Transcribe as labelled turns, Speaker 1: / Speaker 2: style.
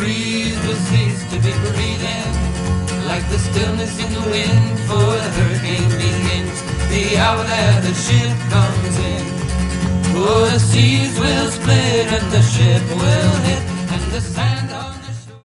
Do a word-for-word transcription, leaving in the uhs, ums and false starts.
Speaker 1: breeze will cease to be breathing, like the stillness in the wind for the hurricane begins. The hour that the ship comes in, oh, the seas will split and the ship will hit, and the sand